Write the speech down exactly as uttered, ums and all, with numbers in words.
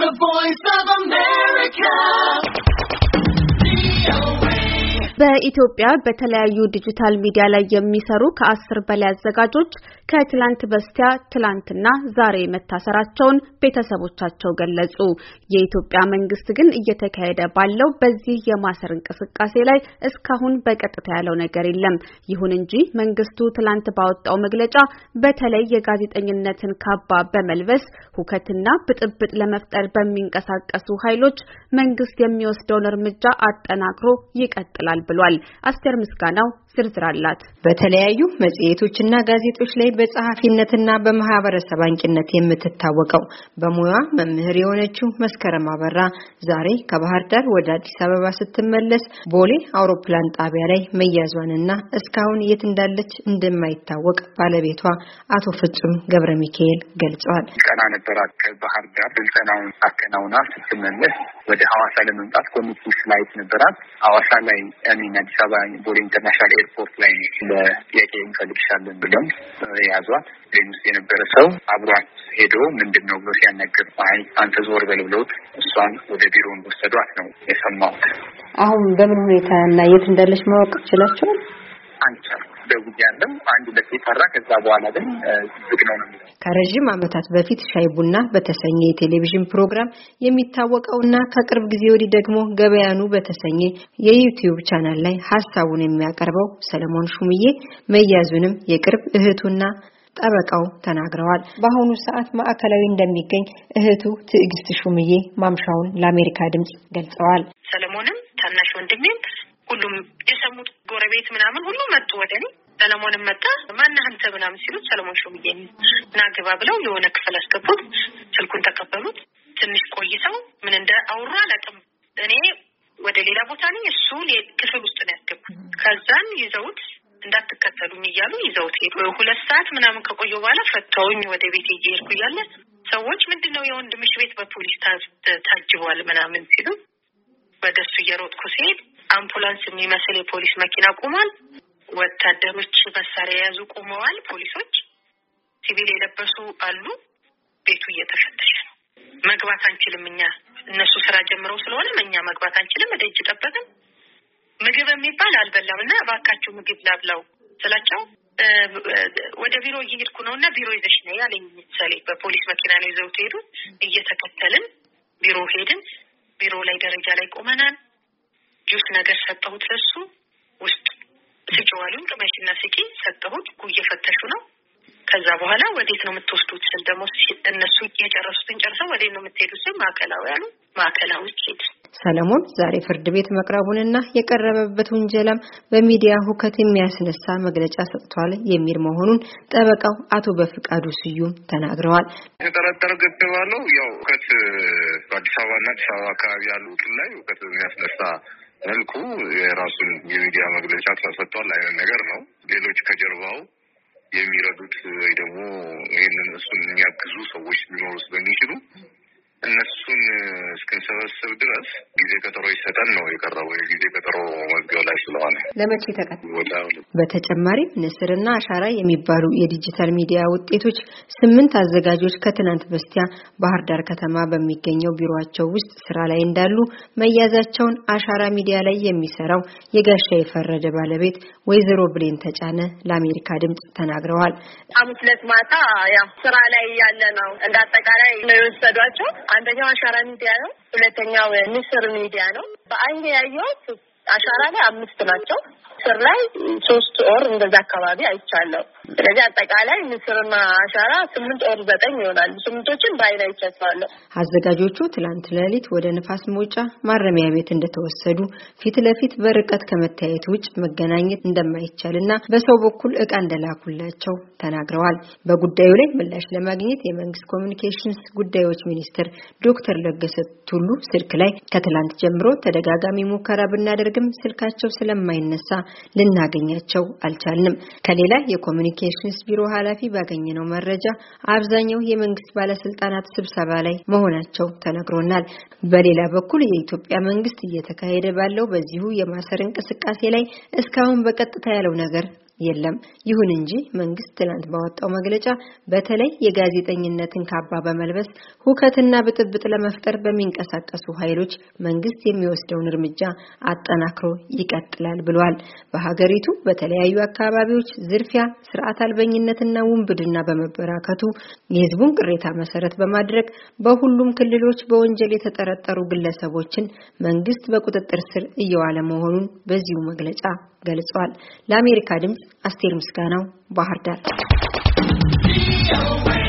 The Voice of America. በኢትዮጵያ በተለያዩ ዲጂታል ሚዲያ ላይ የሚሰሩ ከአስር በላይ አዘጋጆች ከትላንት በስቲያ ትላንትና ዛሬ መታሰራቸውን ቤተሰቦቻቸው ገለጹ። የኢትዮጵያ መንግስት ግን እየተካሄደ ባለው በዚህ የማሰር እንቅስቃሴ ላይ እስካሁን በቀጥታ ያለው ነገር የለም። ይሁን እንጂ መንግስቱ ትላንት ባወጣው መግለጫ በተለይ የጋዜጠኝነትን ካባ በመልበስ ሁከትና ብጥብጥ ለመፍጠር በሚንቀሳቀሱ ኃይሎች መንግስት የሚወስደውን እርምጃ አጠናክሮ ይቀጥላል ብሏል። አስቴር ምስጋናው ዝርዝር አላት። በተለያዩ መጽሔቶችና ጋዜጦች ላይ በጸሐፊነትና በማህበረሰብ አንቂነት የምትታወቀው በሙያ መምህር የሆነችው መስከረም አበራ ዛሬ ከባህር ዳር ወደ አዲስ አበባ ስትመለስ ቦሌ አውሮፕላን ጣቢያ ላይ መያዟንና እስካሁን የት እንዳለች እንደማይታወቅ ባለቤቷ አቶ ፍጹም ገብረ ሚካኤል ገልጸዋል። ቀና ነበራት ከባህር ዳር ስልጠናውን አከናውና ስትመለስ ወደ ሐዋሳ ለመምጣት ኮሚቴ ፍላይት ነበራት። ሐዋሳ ላይ አሚን አዲስ አበባ ቦሌ ኢንተርናሽናል ኤርፖርት ላይ ለጥያቄ እንፈልግሻለን ብለው ያዟት። ውስጥ የነበረ ሰው አብሯት ሄዶ ምንድነው ብሎ ሲያነግር አይ አንተ ዞር በል ብለውት እሷን ወደ ቢሮ ወሰዷት ነው የሰማሁት። አሁን በምን ሁኔታ እና የት እንዳለች ማወቅ ይችላልቻል? አንተ ደውያለሁ አንድ ለተፈራ ከዛ በኋላ ግን ዝግ ነው ነው። ከረጅም ዓመታት በፊት ሻይ ቡና በተሰኘ የቴሌቪዥን ፕሮግራም የሚታወቀውና ከቅርብ ጊዜ ወዲህ ደግሞ ገበያኑ በተሰኘ የዩቲዩብ ቻናል ላይ ሐሳቡን የሚያቀርበው ሰለሞን ሹምዬ መያዙንም የቅርብ እህቱና ጠበቃው ተናግረዋል። በአሁኑ ሰዓት ማዕከላዊ እንደሚገኝ እህቱ ትዕግስት ሹምዬ ማምሻውን ለአሜሪካ ድምጽ ገልጸዋል። ሰለሞንም ታናሽ ወንድሜም ሁሉም የሰሙት ጎረቤት ምናምን ሁሉ መጡ ወደኔ። ሰለሞንም መጣ ማነህ አንተ ምናምን ሲሉት ሰለሞን ሹምዬ ና ግባ ብለው የሆነ ክፍል አስገቡት። ስልኩን ተቀበሉት። ትንሽ ቆይተው ምን እንደ አውራ አላውቅም እኔ ወደ ሌላ ቦታ ነኝ እሱ ክፍል ውስጥ ነው ያስገቡት። ከዛን ይዘውት እንዳትከተሉኝ እያሉ ይዘውት ሄዱ። ሁለት ሰዓት ምናምን ከቆዩ በኋላ ፈተውኝ ወደ ቤት እየሄድኩ እያለ ሰዎች ምንድነው የወንድምሽ ቤት በፖሊስ ታጅቧል ምናምን ሲሉ ወደሱ እየሮጥኩ ሲሄድ አምቡላንስ የሚመስል የፖሊስ መኪና ቆሟል። ወታደሮች መሳሪያ የያዙ ቆመዋል። ፖሊሶች ሲቪል የለበሱ አሉ። ቤቱ እየተፈተሸ ነው። መግባት አንችልም እኛ እነሱ ስራ ጀምረው ስለሆነ እኛ መግባት አንችልም። ደጅ ጠበቅን። ምግብ የሚባል አልበላምና እባካችሁ ምግብ ላብላው ስላቸው ወደ ቢሮ እየሄድኩ ነውና ቢሮ ይዘሽ ነይ ያለኝ ሰሌ በፖሊስ መኪና ነው ይዘውት ሄዱ። እየተከተልን ቢሮ ሄድን። ቢሮ ላይ ደረጃ ላይ ቆመናል። ጁስ ነገር ሰጠሁት ለሱ ውስጥ ሲጨዋሉን ከመሽና ሲቂ ሰጠሁት። እየፈተሹ ነው። ከዛ በኋላ ወዴት ነው የምትወስዱት? ደግሞ እነሱ የጨረሱትን ጨርሰው ወዴት ነው የምትሄዱት? ማዕከላዊ ያሉ ማዕከላዊ ሄድ። ሰለሞን ዛሬ ፍርድ ቤት መቅረቡንና የቀረበበት ውንጀላም በሚዲያ ሁከት የሚያስነሳ መግለጫ ሰጥቷል የሚል መሆኑን ጠበቃው አቶ በፍቃዱ ስዩም ተናግረዋል። የተጠረጠረ ገተባለው ያው ሁከት በአዲስ አበባና አዲስ አበባ አካባቢ ያሉት ላይ ሁከት የሚያስነሳ መልኩ የራሱን የሚዲያ መግለጫ ተሰጥቷል አይነት ነገር ነው። ሌሎች ከጀርባው የሚረዱት ወይ ደግሞ ይሄንን እሱን የሚያግዙ ሰዎች ሊኖሩ ስለሚችሉ እነሱን እስከሰበሰብ ድረስ ጊዜ ቀጠሮ ይሰጠን ነው የቀረበው። የጊዜ ቀጠሮ መዝገብ ላይ ስለሆነ ለመቼ ተቀጥቷል? በተጨማሪ ንስርና አሻራ የሚባሉ የዲጂታል ሚዲያ ውጤቶች ስምንት አዘጋጆች ከትናንት በስቲያ ባህር ዳር ከተማ በሚገኘው ቢሮአቸው ውስጥ ስራ ላይ እንዳሉ መያዛቸውን አሻራ ሚዲያ ላይ የሚሰራው የጋሻ የፈረደ ባለቤት ወይዘሮ ብሌን ተጫነ ለአሜሪካ ድምጽ ተናግረዋል። ሐሙስ ዕለት ማታ ያው ስራ ላይ ያለ ነው እንዳጠቃላይ ነው የወሰዷቸው። አንደኛው አሻራ ሚዲያ ነው። ሁለተኛው ንስር ሚዲያ ነው። በአይኔ ያየሁት አሻራ ላይ አምስት ናቸው። ንስር ላይ ሶስት ኦር እንደዛ አካባቢ አይቻለሁ። ስለዚህ አጠቃላይ ንስርና አሻራ ስምንት ኦር ዘጠኝ ይሆናሉ። ስምንቶችን በአይኔ አይቻለሁ። አዘጋጆቹ ትላንት ሌሊት ወደ ንፋስ መውጫ ማረሚያ ቤት እንደተወሰዱ ፊት ለፊት በርቀት ከመታየት ውጭ መገናኘት እንደማይቻልና በሰው በኩል ዕቃ እንደላኩላቸው ተናግረዋል። በጉዳዩ ላይ ምላሽ ለማግኘት የመንግስት ኮሚኒኬሽንስ ጉዳዮች ሚኒስትር ዶክተር ለገሰ ቱሉ ስልክ ላይ ከትላንት ጀምሮ ተደጋጋሚ ሙከራ ብናደርግም ስልካቸው ስለማይነሳ ልናገኛቸው አልቻልንም። ከሌላ የኮሚኒኬሽንስ ቢሮ ኃላፊ ባገኘነው መረጃ አብዛኛው የመንግስት ባለስልጣናት ስብሰባ ላይ መሆናቸው ተነግሮናል። በሌላ በኩል የኢትዮጵያ መንግስት እየተካሄደ ባለው በዚሁ የማሰር እንቅስቃሴ ላይ እስካሁን በቀጥታ ያለው ነገር የለም። ይሁን እንጂ መንግስት ትላንት ባወጣው መግለጫ በተለይ የጋዜጠኝነትን ካባ በመልበስ ሁከትና ብጥብጥ ለመፍጠር በሚንቀሳቀሱ ኃይሎች መንግስት የሚወስደውን እርምጃ አጠናክሮ ይቀጥላል ብሏል። በሀገሪቱ በተለያዩ አካባቢዎች ዝርፊያ፣ ስርዓት አልበኝነትና ውንብድና በመበራከቱ የህዝቡን ቅሬታ መሰረት በማድረግ በሁሉም ክልሎች በወንጀል የተጠረጠሩ ግለሰቦችን መንግስት በቁጥጥር ስር እየዋለ መሆኑን በዚሁ መግለጫ ገልጿል። ለአሜሪካ ድምጽ አስቴር ምስጋናው ባህር ዳር